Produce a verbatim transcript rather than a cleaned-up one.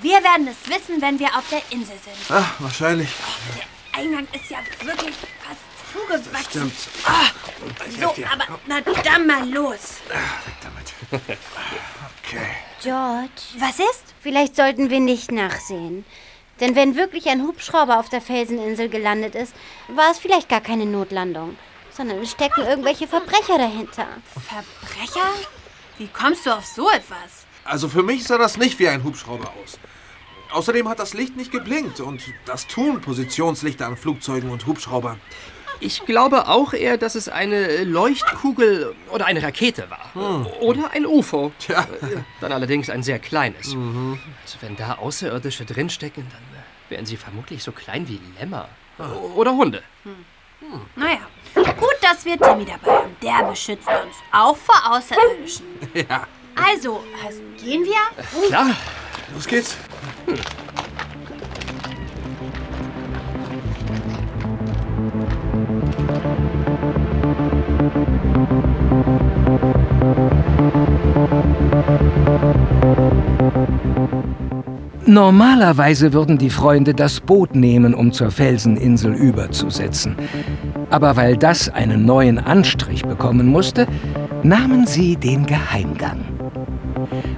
Wir werden es wissen, wenn wir auf der Insel sind. Ach, wahrscheinlich. Oh, der Eingang ist ja wirklich fast zugewachsen. Stimmt. Ah, so, aber na dann mal los. Weg damit. Okay. George, Was ist? vielleicht sollten wir nicht nachsehen. Denn wenn wirklich ein Hubschrauber auf der Felseninsel gelandet ist, war es vielleicht gar keine Notlandung, sondern es stecken irgendwelche Verbrecher dahinter. Verbrecher? Wie kommst du auf so etwas? Also für mich sah das nicht wie ein Hubschrauber aus. Außerdem hat das Licht nicht geblinkt und das tun Positionslichter an Flugzeugen und Hubschraubern. Ich glaube auch eher, dass es eine Leuchtkugel oder eine Rakete war. Hm. Oder ein U F O. Tja. Dann allerdings ein sehr kleines. Mhm. Also wenn da Außerirdische drinstecken, dann wären sie vermutlich so klein wie Lämmer. Oder Hunde. Hm. Hm. Naja, gut, dass wir Timmy dabei haben. Der beschützt uns auch vor Außerirdischen. Ja. Also, also gehen wir? Klar. Los geht's. Hm. Normalerweise würden die Freunde das Boot nehmen, um zur Felseninsel überzusetzen. Aber weil das einen neuen Anstrich bekommen musste, nahmen sie den Geheimgang.